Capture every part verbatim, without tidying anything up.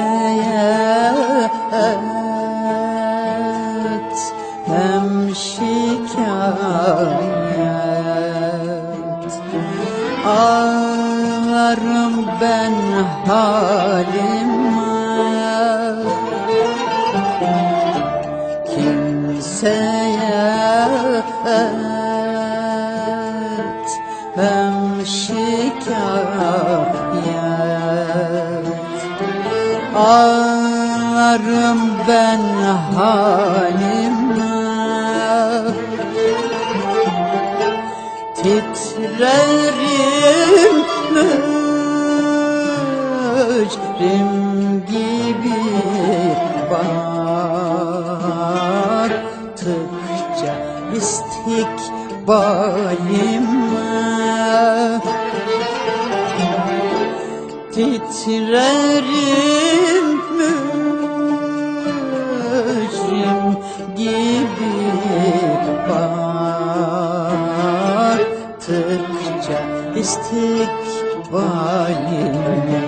hem şikayet. Ağlarım ben halime, kimseye hem şikayet. Ağlarım ben halime, titrerim mücrim gibi baktıkça istikbalime. Titrerim mücrim gibi baktıkça istikbalime.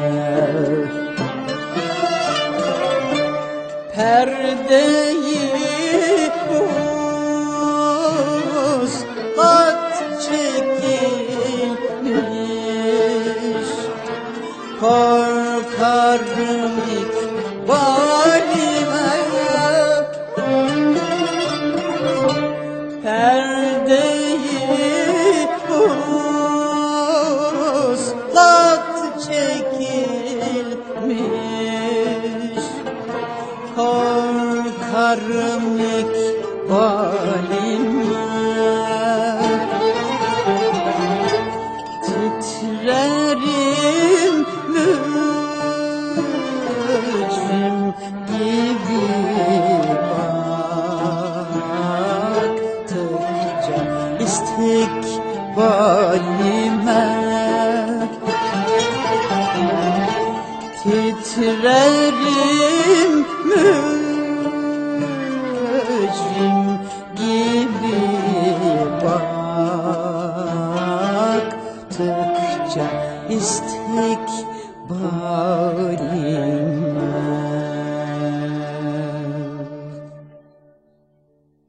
Perdeyi uzat çekilmiş, korkarım ikbalime. Perdeyi uzat çekilmiş, korkarım ikbalime. Titrerim mücrim gibi baktıkça istikbalime. Titrerim mücrim gibi baktıkça istikbalime.